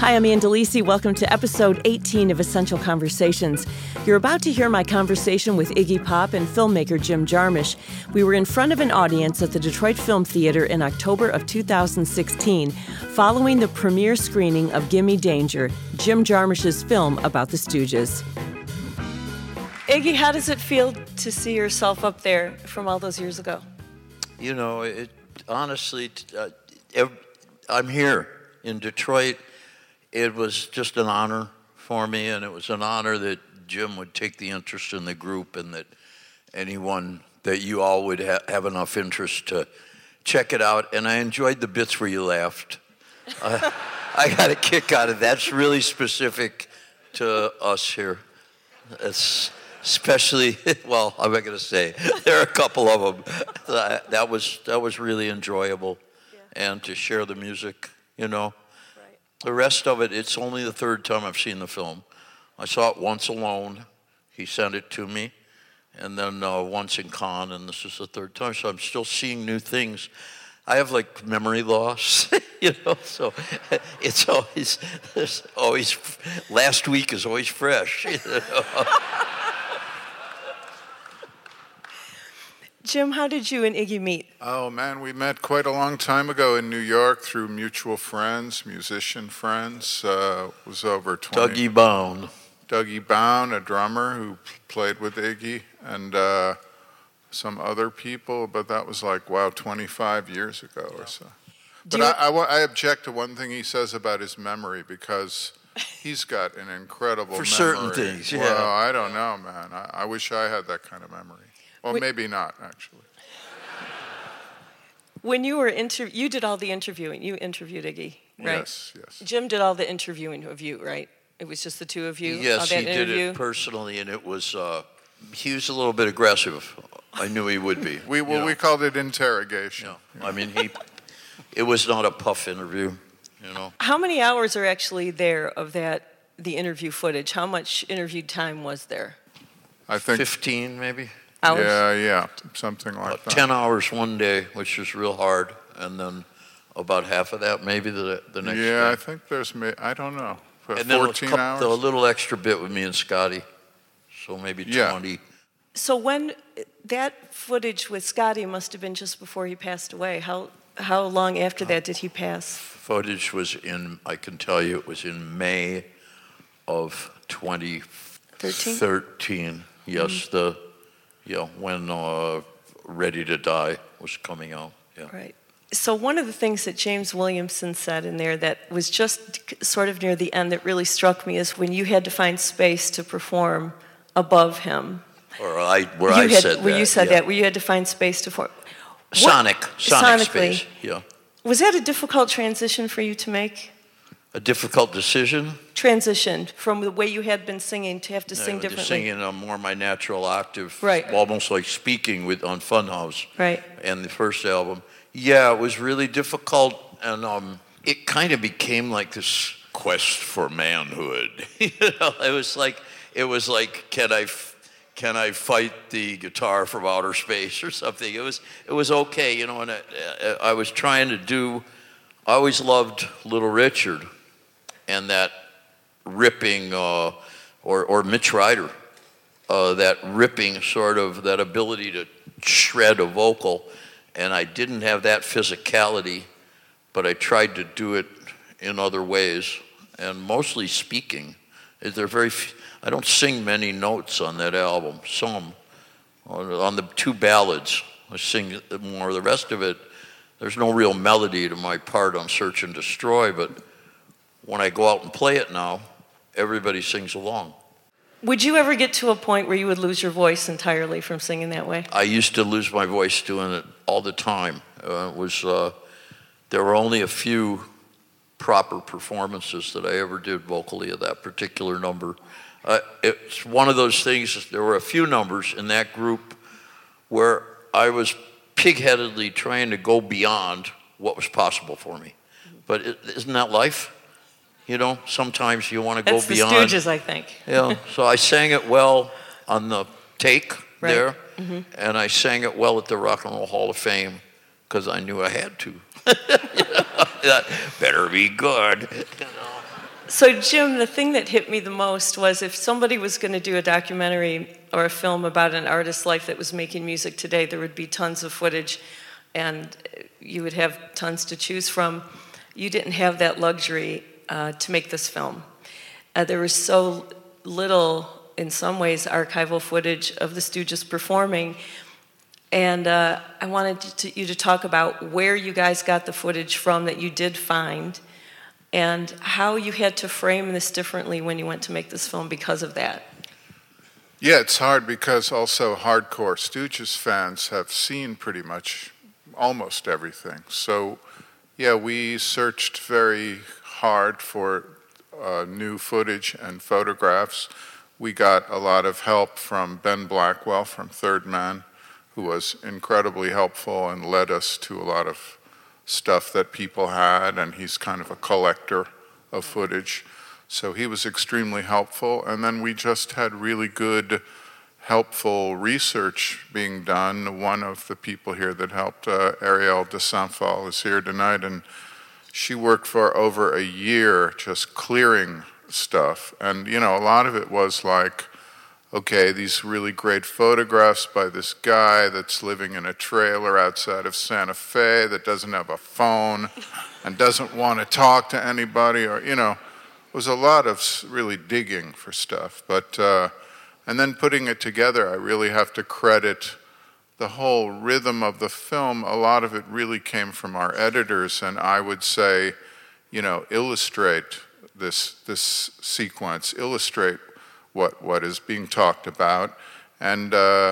Hi, I'm Ann DeLisi. Welcome to episode 18 of Essential Conversations. You're about to hear my conversation with Iggy Pop and filmmaker Jim Jarmusch. We were in front of an audience at the Detroit Film Theater in October of 2016, following the premiere screening of Gimme Danger, Jim Jarmusch's film about the Stooges. Iggy, how does it feel to see yourself up there from all those years ago? You know, honestly, I'm here in Detroit. It was just an honor for me, and it was an honor that Jim would take the interest in the group and that anyone, that you all would have enough interest to check it out. And I enjoyed the bits where you laughed. I got a kick out of that. That's really specific to us here. It's especially, well, I'm not going to say. There are a couple of them. That was really enjoyable. Yeah. And to share the music, you know. The rest of it, it's only the third time I've seen the film. I saw it once alone. He sent it to me. And then once in Cannes, and this is the third time. So I'm still seeing new things. I have, like, memory loss, you know, so it's always, last week is always fresh, you know. Jim, how did you and Iggy meet? Oh, man, we met quite a long time ago in New York through mutual friends, musician friends. It was over 20. Dougie Bound. Dougie Bound, a drummer who played with Iggy, and some other people, but that was like, 25 years ago or so. But I object to one thing he says about his memory, because he's got an incredible memory. For certain things, yeah. Well, I don't know, man. I wish I had that kind of memory. Well, maybe not, actually. When you were you did all the interviewing. You interviewed Iggy, right? Yes. Jim did all the interviewing of you, right? It was just the two of you? Yes, he did it personally, and it was, he was a little bit aggressive. I knew he would be. We called it interrogation. Yeah. I mean, it was not a puff interview, you know. How many hours are actually there of the interview footage? How much interview time was there? I think 15, maybe. Hours? Yeah, something like that. 10 hours one day, which was real hard, and then about half of that maybe the next day. Yeah, I think there's, I don't know, and 14 then hours? A little extra bit with me and Scotty, so maybe 20. Yeah. So when that footage with Scotty must have been just before he passed away. How long after that did he pass? Footage was I can tell you, it was in May of 2013. Yes, mm-hmm. When Ready to Die was coming out. Yeah. Right. So one of the things that James Williamson said in there that was just sort of near the end that really struck me is when you had to find space to perform above him. I said that. Where you said that, where you had to find space to perform. Sonic Sonically, space, yeah. Was that a difficult transition for you to make? A difficult decision? Transition from the way you had been singing to have to sing differently. To sing in a more my natural octave, right. Almost like speaking on Funhouse, right? And the first album. Yeah, it was really difficult, and it kind of became like this quest for manhood. You know, it was like, can I fight the guitar from outer space or something? It was okay, you know. And I was trying to do. I always loved Little Richard, and that ripping, or Mitch Ryder, that ripping sort of, that ability to shred a vocal, and I didn't have that physicality, but I tried to do it in other ways, and mostly speaking. I don't sing many notes on that album. Some on the two ballads, I sing more. The rest of it, there's no real melody to my part on Search and Destroy, but when I go out and play it now, everybody sings along. Would you ever get to a point where you would lose your voice entirely from singing that way? I used to lose my voice doing it all the time. There were only a few proper performances that I ever did vocally of that particular number. It's one of those things, there were a few numbers in that group where I was pig-headedly trying to go beyond what was possible for me. But isn't that life? You know, sometimes you want to go beyond. That's the Stooges, I think. Yeah, so I sang it well on the take there, mm-hmm. and I sang it well at the Rock and Roll Hall of Fame because I knew I had to. That better be good. You know? So, Jim, the thing that hit me the most was if somebody was going to do a documentary or a film about an artist's life that was making music today, there would be tons of footage and you would have tons to choose from. You didn't have that luxury to make this film. There was so little, in some ways, archival footage of the Stooges performing. And I wanted you to talk about where you guys got the footage from that you did find, and how you had to frame this differently when you went to make this film because of that. Yeah, it's hard because also hardcore Stooges fans have seen pretty much almost everything. So, yeah, we searched very hard for new footage and photographs. We got a lot of help from Ben Blackwell from Third Man, who was incredibly helpful and led us to a lot of stuff that people had, and he's kind of a collector of footage. So he was extremely helpful. And then we just had really good, helpful research being done. One of the people here that helped, Arielle de Saint-Phal, is here tonight, and she worked for over a year just clearing stuff. And, you know, a lot of it was like, okay, these really great photographs by this guy that's living in a trailer outside of Santa Fe that doesn't have a phone and doesn't want to talk to anybody, or, you know, it was a lot of really digging for stuff. But, and then putting it together, I really have to credit the whole rhythm of the film. A lot of it really came from our editors, and I would say, you know, illustrate this sequence, illustrate what is being talked about. And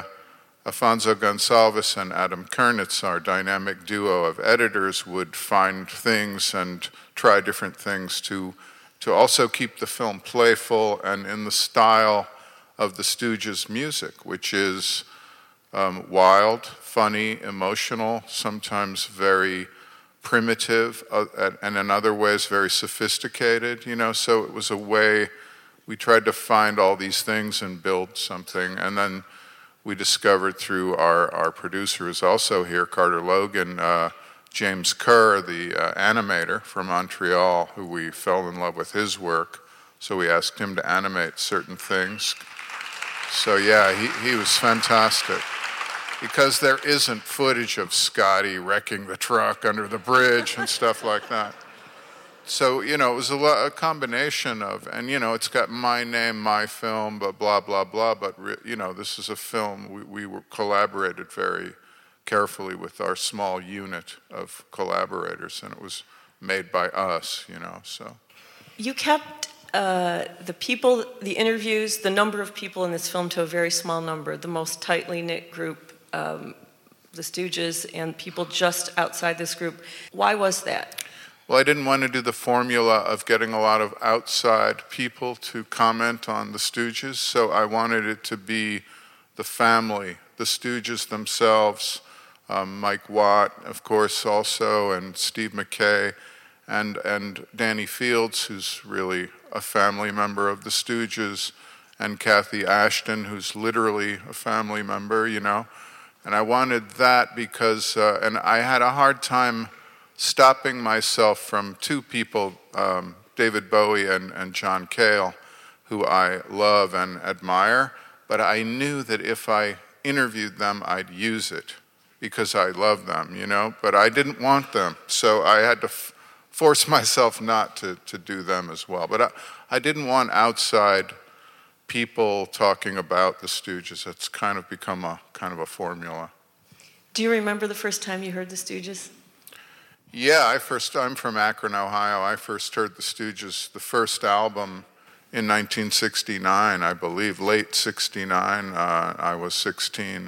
Afonso Gonçalves and Adam Kernitz, our dynamic duo of editors, would find things and try different things to also keep the film playful and in the style of the Stooges' music, which is wild, funny, emotional, sometimes very primitive, and in other ways very sophisticated, you know. So it was a way we tried to find all these things and build something. And then we discovered through our producer who's also here, Carter Logan, James Kerr, the animator from Montreal, who we fell in love with his work. So we asked him to animate certain things. So yeah, he was fantastic. Because there isn't footage of Scotty wrecking the truck under the bridge and stuff like that. So, you know, it was a combination of, and, you know, it's got my name, my film, but blah, blah, blah. But, you know, this is a film. We collaborated very carefully with our small unit of collaborators, and it was made by us, you know, so. You kept the people, the interviews, the number of people in this film to a very small number, the most tightly knit group, the Stooges, and people just outside this group. Why was that? Well, I didn't want to do the formula of getting a lot of outside people to comment on the Stooges, so I wanted it to be the family, the Stooges themselves, Mike Watt, of course, also, and Steve McKay, and Danny Fields, who's really a family member of the Stooges, and Kathy Ashton, who's literally a family member, you know. And I wanted that because, and I had a hard time stopping myself from two people, David Bowie and John Cale, who I love and admire, but I knew that if I interviewed them, I'd use it because I love them, you know, but I didn't want them, so I had to force myself not to do them as well. But I didn't want outside people talking about the Stooges. It's kind of become a formula. Do you remember the first time you heard the Stooges? Yeah, I'm from Akron, Ohio. I first heard the Stooges, the first album, in 1969, I believe, late 69. I was 16,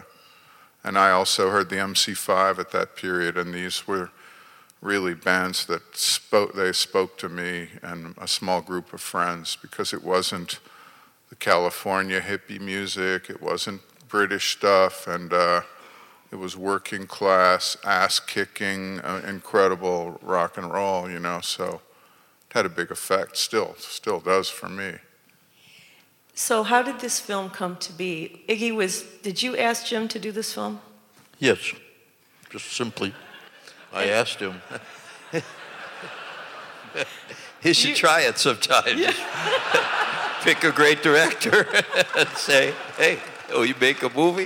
and I also heard the MC5 at that period, and these were really bands that spoke to me and a small group of friends, because it wasn't the California hippie music, it wasn't British stuff, and it was working class, ass-kicking, incredible rock and roll, you know, so it had a big effect, still does for me. So how did this film come to be? Iggy, did you ask Jim to do this film? Yes, just simply. I asked him. You should try it sometime. Yeah. Pick a great director and say, hey, oh, you make a movie?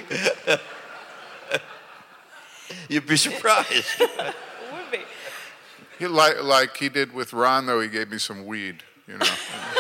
You'd be surprised. Would be. Like he did with Ron, though, he gave me some weed, you know.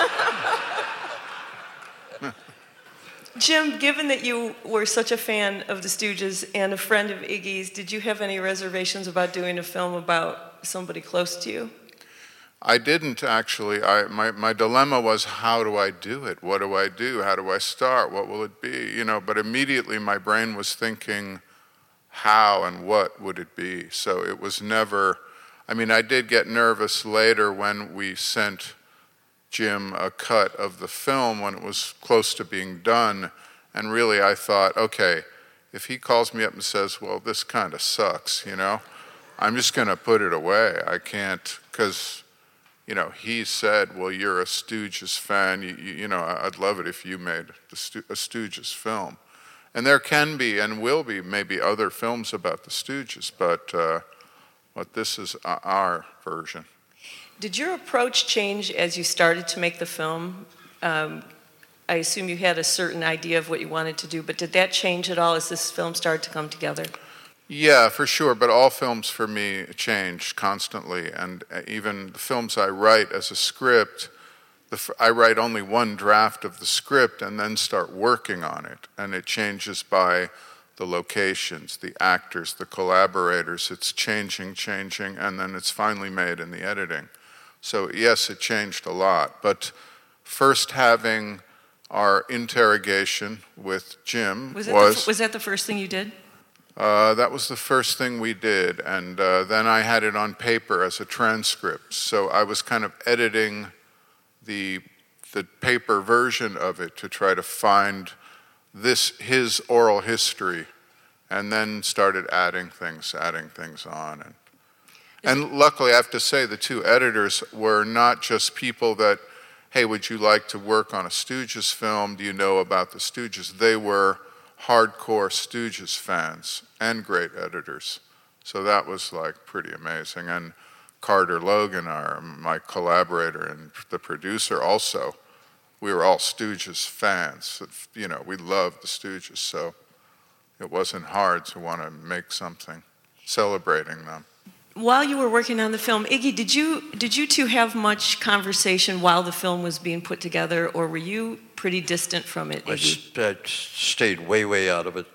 Jim, given that you were such a fan of the Stooges and a friend of Iggy's, did you have any reservations about doing a film about somebody close to you? I didn't, actually. My dilemma was, how do I do it? What do I do? How do I start? What will it be? You know, but immediately my brain was thinking, how and what would it be? So it was never, I mean, I did get nervous later when we sent Jim a cut of the film when it was close to being done, and really I thought, okay, if he calls me up and says, well, this kind of sucks, you know, I'm just going to put it away. I can't, because, you know, he said, well, you're a Stooges fan, you know, I'd love it if you made a Stooges film. And there can be and will be maybe other films about the Stooges, but this is our version. Did your approach change as you started to make the film? I assume you had a certain idea of what you wanted to do, but did that change at all as this film started to come together? Yeah, for sure, but all films for me change constantly, and even the films I write as a script, I write only one draft of the script and then start working on it, and it changes by the locations, the actors, the collaborators. It's changing, and then it's finally made in the editing. So yes, it changed a lot, but first having our interrogation with Jim was that the first thing you did? That was the first thing we did, and then I had it on paper as a transcript. So I was kind of editing the paper version of it to try to find his oral history, and then started adding things on. And luckily, I have to say, the two editors were not just people that, hey, would you like to work on a Stooges film? Do you know about the Stooges? They were hardcore Stooges fans and great editors. So that was like pretty amazing. And Carter Logan, my collaborator and the producer also, we were all Stooges fans. You know, we loved the Stooges, so it wasn't hard to want to make something celebrating them. While you were working on the film, Iggy, did you two have much conversation while the film was being put together, or were you pretty distant from it, Iggy? I stayed way out of it.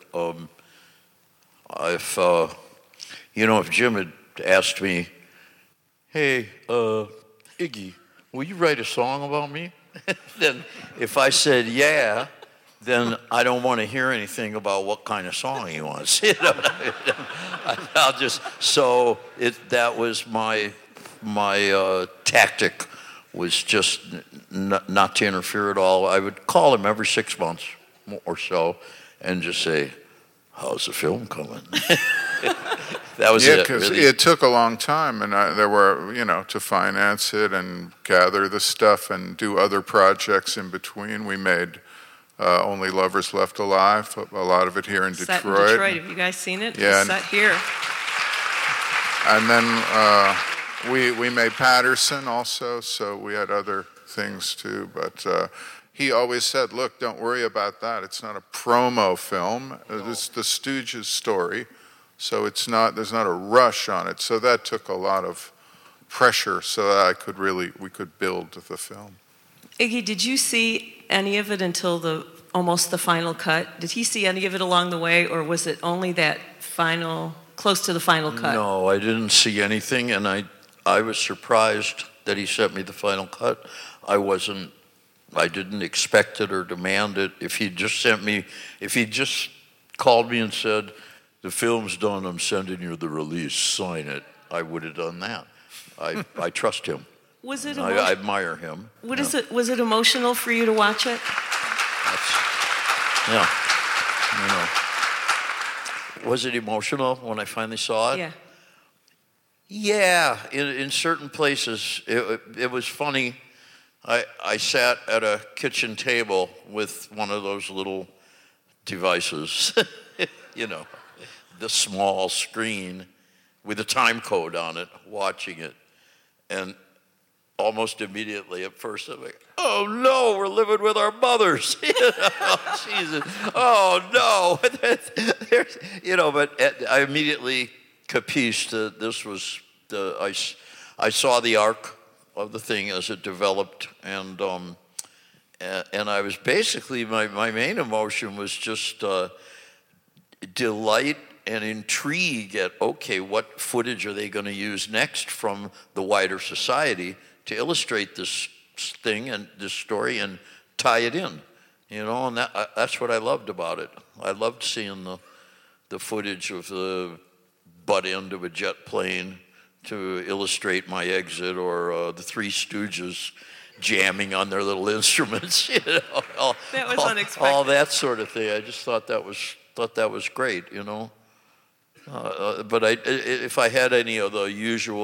If Jim had asked me, hey, Iggy, will you write a song about me? Then if I said yeah, then I don't want to hear anything about what kind of song he wants. You know, I'll just, that was my tactic, was just not to interfere at all. I would call him every 6 months or so and just say, how's the film coming? That was it. Yeah, because it took a long time, and there were, to finance it and gather the stuff and do other projects in between. We made Only Lovers Left Alive, a lot of it here in Detroit. Set in Detroit. Have you guys seen it? Yeah. It's set here. And then we made Patterson also, so we had other things too. But he always said, look, don't worry about that. It's not a promo film. It's the Stooges story. So there's not a rush on it. So that took a lot of pressure so that we could build the film. Iggy, did you see any of it until almost the final cut? Did he see any of it along the way, or was it only that close to the final cut? No, I didn't see anything, and I was surprised that he sent me the final cut. I didn't expect it or demand it. If he just called me and said, the film's done, I'm sending you the release, sign it, I would have done that. I trust him. Was it I admire him. Was it emotional for you to watch it? Yeah. Was it emotional when I finally saw it? Yeah. Yeah, in certain places. It was funny. I sat at a kitchen table with one of those little devices, the small screen with a time code on it, watching it. And almost immediately at first. I'm like, oh no, we're living with our mothers. Jesus. Oh no. But I immediately capisce that this was I saw the arc of the thing as it developed, and I was basically, my main emotion was just delight and intrigue at, okay, what footage are they going to use next from the wider society to illustrate this thing and this story and tie it in, and that's what I loved about it. I loved seeing the footage of the butt end of a jet plane to illustrate my exit, or the Three Stooges jamming on their little instruments, that was unexpected. All that sort of thing. I just thought that was great, But if I had any of the usual,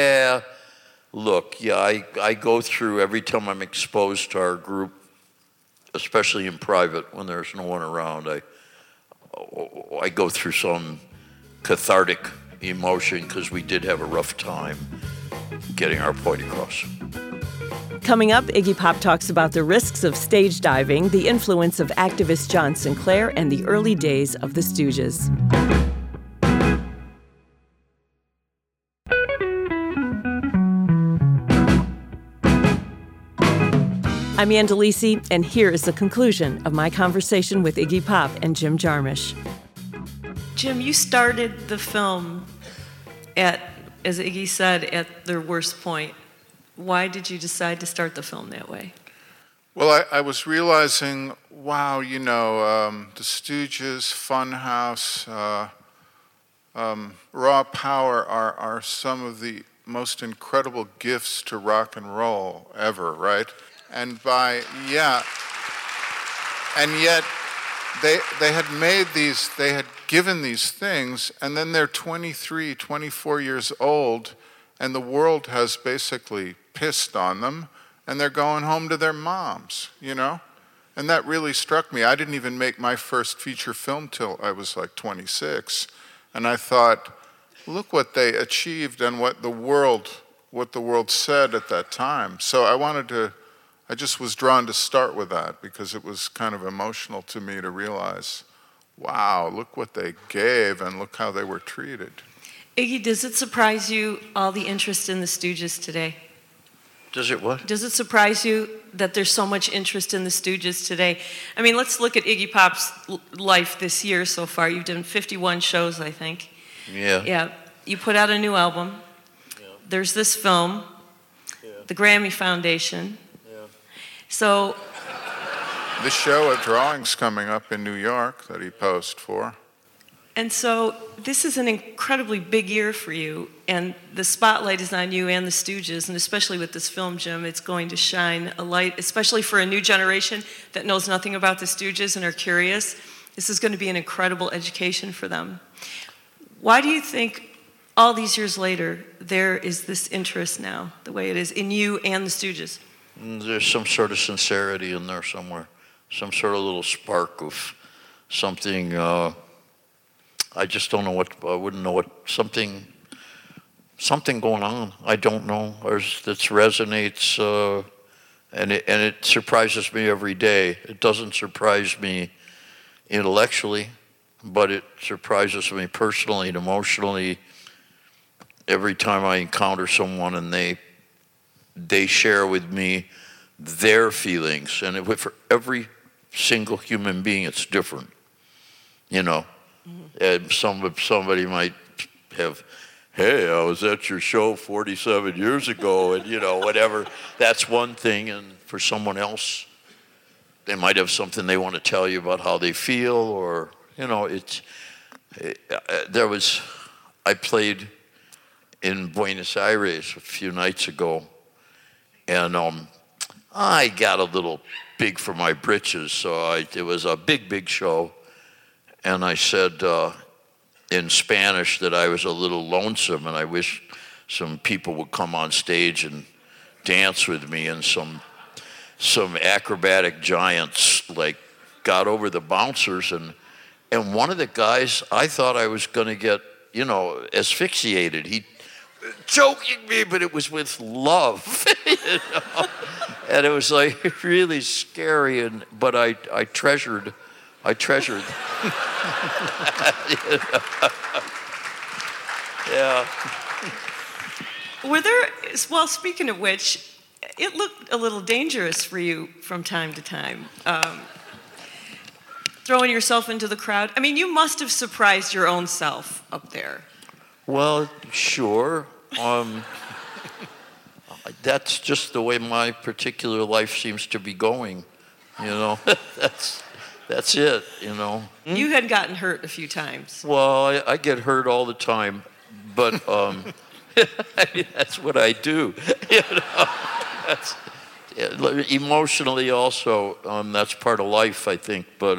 I go through every time I'm exposed to our group, especially in private when there's no one around. I go through some cathartic emotion because we did have a rough time getting our point across. Coming up, Iggy Pop talks about the risks of stage diving, the influence of activist John Sinclair, and the early days of the Stooges. I'm Ann Delisi, and here is the conclusion of my conversation with Iggy Pop and Jim Jarmusch. Jim, you started the film at, as Iggy said, at their worst point. Why did you decide to start the film that way? Well, I was realizing, wow, the Stooges, Funhouse, Raw Power are some of the most incredible gifts to rock and roll ever, right? And yet they had made these, they had given these things, and then they're 23, 24 years old, and the world has basically pissed on them, and they're going home to their moms, And that really struck me. I didn't even make my first feature film till I was like 26, and I thought, look what they achieved and what the world said at that time. So I just was drawn to start with that because it was kind of emotional to me to realize, wow, look what they gave and look how they were treated. Iggy, does it surprise you, all the interest in the Stooges today? Does it what? Does it surprise you that there's so much interest in the Stooges today? I mean, let's look at Iggy Pop's life this year so far. You've done 51 shows, I think. Yeah. Yeah. You put out a new album. Yeah. There's this film, the Grammy Foundation. So, the show of drawings coming up in New York that he posed for. And so this is an incredibly big year for you, and the spotlight is on you and the Stooges, and especially with this film, Jim, it's going to shine a light, especially for a new generation that knows nothing about the Stooges and are curious. This is going to be an incredible education for them. Why do you think all these years later there is this interest now, the way it is, in you and the Stooges? There's some sort of sincerity in there somewhere, some sort of little spark of something. I just don't know what. I wouldn't know what. Something going on. I don't know. That resonates, and it surprises me every day. It doesn't surprise me intellectually, but it surprises me personally and emotionally every time I encounter someone and they share with me their feelings, and for every single human being, it's different, And somebody might have, hey, I was at your show 47 years ago, and whatever. That's one thing, and for someone else, they might have something they want to tell you about how they feel, or I played in Buenos Aires a few nights ago. And I got a little big for my britches, so it was a big show. And I said in Spanish that I was a little lonesome, and I wish some people would come on stage and dance with me. And some acrobatic giants got over the bouncers, and one of the guys, I thought I was going to get asphyxiated. joking me, but it was with love. You know? And it was like really scary, but I treasured. Yeah. Were there, well, speaking of which, it looked a little dangerous for you from time to time. Throwing yourself into the crowd. I mean, you must have surprised your own self up there. Well, sure. That's just the way my particular life seems to be going. You know, that's it, you know. You had gotten hurt a few times. Well, I get hurt all the time, but that's what I do. You know, emotionally also, that's part of life, I think. But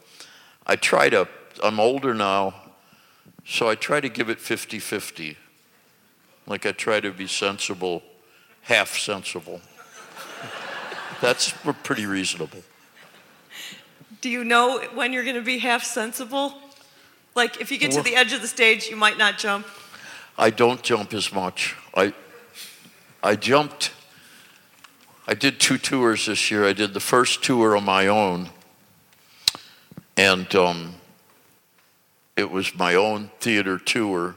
I'm older now, so I try to give it 50-50. Like I try to be sensible, half sensible. That's pretty reasonable. Do you know when you're going to be half sensible? Like if you get to the edge of the stage, you might not jump? I don't jump as much. I jumped. I did 2 tours this year. I did the first tour on my own, and it was my own theater tour,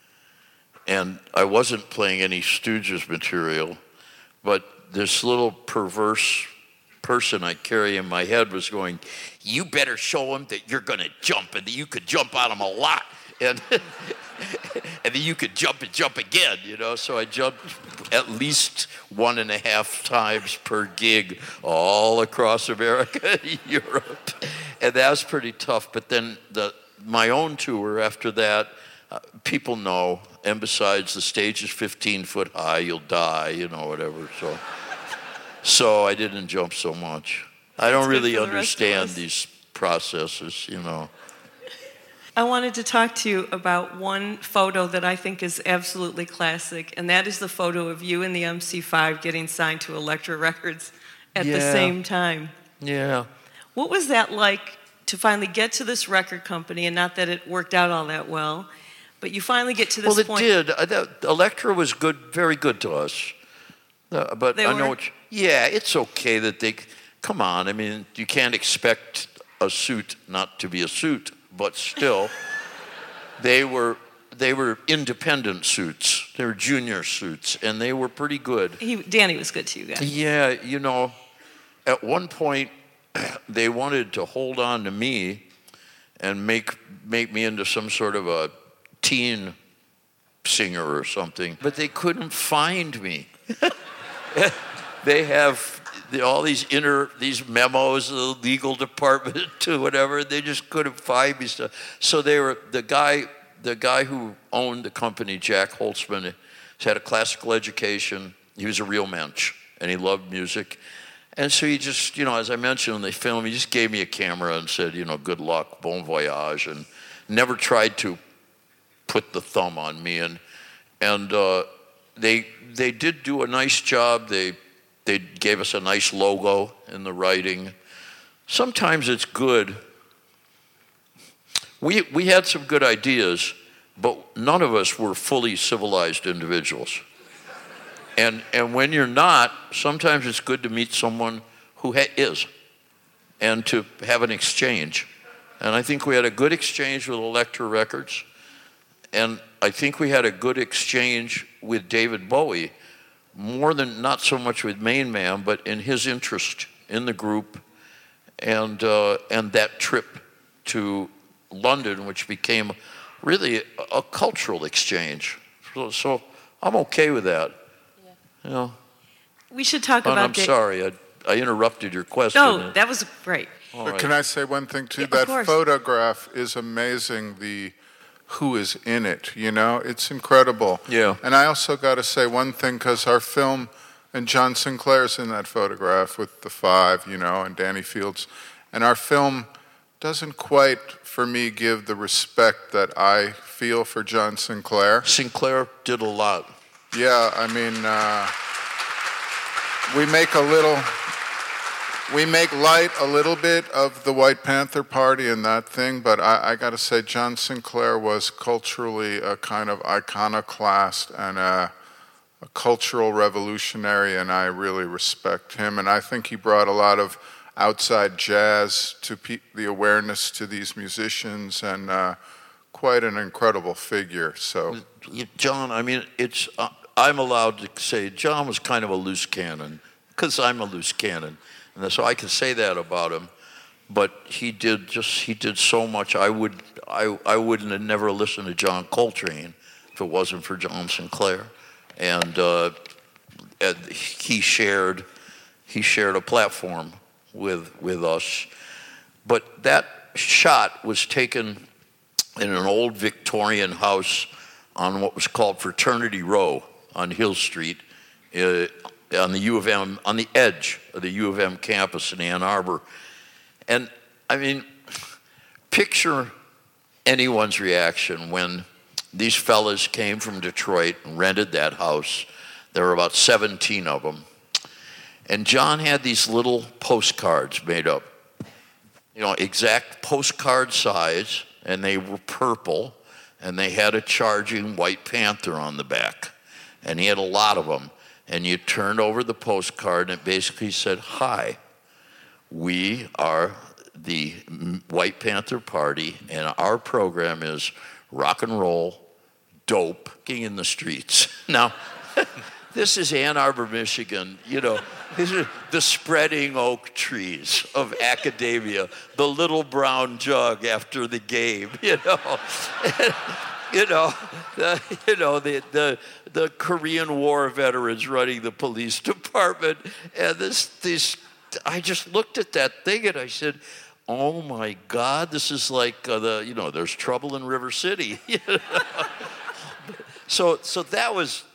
and I wasn't playing any Stooges material, but this little perverse person I carry in my head was going, "You better show him that you're going to jump and that you could jump on him a lot, and and then you could jump and jump again, you know." So I jumped at least 1.5 times per gig all across America and Europe, and that was pretty tough. But then my own tour after that, people know, and besides, the stage is 15 foot high, you'll die, you know, whatever. So I didn't jump so much. I don't really understand these processes, you know. I wanted to talk to you about one photo that I think is absolutely classic, and that is the photo of you and the MC5 getting signed to Elektra Records at the same time. Yeah. What was that like to finally get to this record company, and not that it worked out all that well, but you finally get to this point? Well, it did. Elektra was good, very good to us. But I know it's okay that they, come on, I mean, you can't expect a suit not to be a suit, but still, they were independent suits. They were junior suits, and they were pretty good. Danny was good to you guys. Yeah, you know, at one point, they wanted to hold on to me and make me into some sort of a teen singer or something, but they couldn't find me. They have all these memos of the legal department to whatever. They just couldn't find me stuff. So they were the guy who owned the company, Jack Holtzman, had a classical education. He was a real mensch, and he loved music. And so he just, you know, as I mentioned when they filmed, he just gave me a camera and said, you know, good luck, bon voyage, and never tried to put the thumb on me. And they did do a nice job. They gave us a nice logo in the writing. Sometimes it's good. We had some good ideas, but none of us were fully civilized individuals. And when you're not, sometimes it's good to meet someone who is, and to have an exchange. And I think we had a good exchange with Elektra Records, and I think we had a good exchange with David Bowie, more than, not so much with Main Man, but in his interest in the group, and that trip to London, which became really a cultural exchange. So I'm okay with that. Yeah. You know. We should talk about. I'm sorry, I interrupted your question. No, that was great. But can I say one thing too? That photograph is amazing. Who is in it, you know? It's incredible. Yeah. And I also got to say one thing, because our film, and John Sinclair's in that photograph with the 5, you know, and Danny Fields. And our film doesn't quite, for me, give the respect that I feel for John Sinclair. Sinclair did a lot. Yeah, I mean, we make a little... we make light a little bit of the White Panther Party and that thing, but I got to say John Sinclair was culturally a kind of iconoclast and a cultural revolutionary, and I really respect him. And I think he brought a lot of outside jazz to the awareness to these musicians, and quite an incredible figure. So, John, I mean, I'm allowed to say John was kind of a loose cannon, because I'm a loose cannon, and so I can say that about him. But he did so much. I wouldn't have never listened to John Coltrane if it wasn't for John Sinclair, and he shared a platform with us. But that shot was taken in an old Victorian house on what was called Fraternity Row on Hill Street, on the U of M, on the edge of the U of M campus in Ann Arbor. And I mean, picture anyone's reaction when these fellas came from Detroit and rented that house. There were about 17 of them. And John had these little postcards made up, exact postcard size, and they were purple, and they had a charging White Panther on the back. And he had a lot of them. And you turned over the postcard, and it basically said, "Hi, we are the White Panther Party, and our program is rock and roll, dope, king in the streets." Now, this is Ann Arbor, Michigan, These are the spreading oak trees of academia, the little brown jug after the game, the Korean War veterans running the police department, and I just looked at that thing and I said, "Oh my God, this is like there's trouble in River City." So that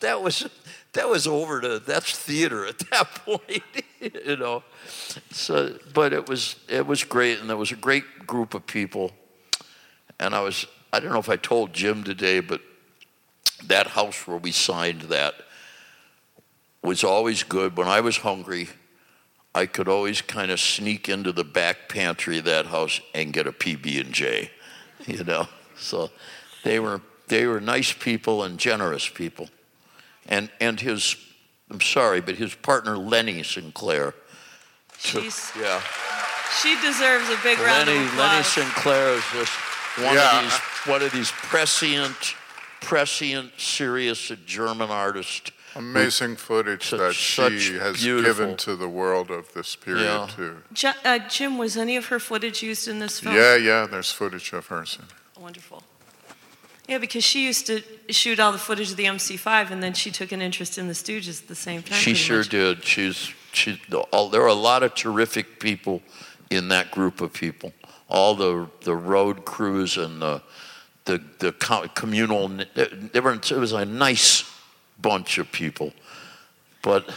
was over that's theater at that point, So, but it was great, and there was a great group of people, and I don't know if I told Jim today, but that house where we signed that was always good. When I was hungry, I could always kind of sneak into the back pantry of that house and get a PB&J, So they were nice people and generous people. And his, I'm sorry, but his partner Lenny Sinclair. She deserves a big round of applause. Lenny Sinclair is just one of these prescient, serious German artist. Amazing footage that she has given to the world of this period too. Jim, was any of her footage used in this film? Yeah, there's footage of hers. Wonderful. Yeah, because she used to shoot all the footage of the MC5, and then she took an interest in the Stooges at the same time. She sure did. There are a lot of terrific people in that group of people. All the road crews and the communal. It was a nice bunch of people, but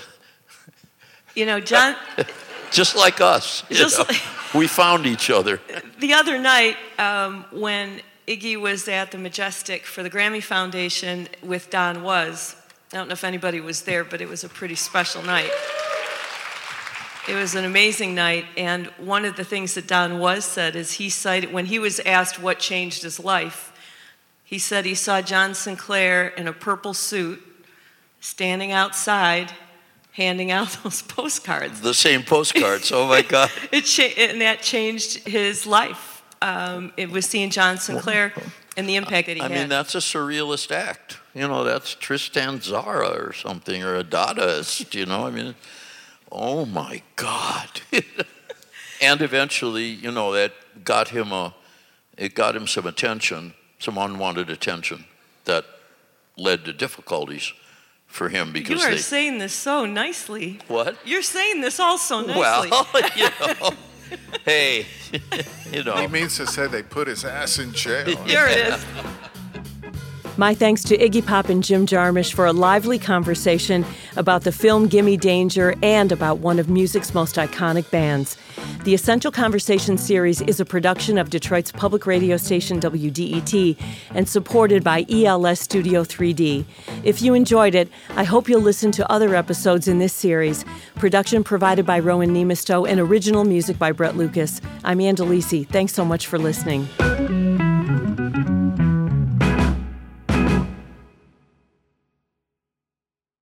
John. Just like us, we found each other. The other night, when Iggy was at the Majestic for the Grammy Foundation with Don Was. I don't know if anybody was there, but it was a pretty special night. It was an amazing night, and one of the things that Don Was said is he cited, when he was asked what changed his life, he said he saw John Sinclair in a purple suit standing outside handing out those postcards. The same postcards, oh my God. And that changed his life. It was seeing John Sinclair and the impact that he had. I mean, that's a surrealist act. That's Tristan Tzara or something, or a Dadaist, I mean, oh my God. And eventually, that got him some attention, some unwanted attention that led to difficulties for him because you are saying this so nicely. What? You're saying this all so nicely. Well, hey, He means to say they put his ass in jail. Here it is. My thanks to Iggy Pop and Jim Jarmusch for a lively conversation about the film Gimme Danger and about one of music's most iconic bands. The Essential Conversation series is a production of Detroit's public radio station WDET and supported by ELS Studio 3D. If you enjoyed it, I hope you'll listen to other episodes in this series. Production provided by Rowan Nemisto and original music by Brett Lucas. I'm Ann Delisi. Thanks so much for listening.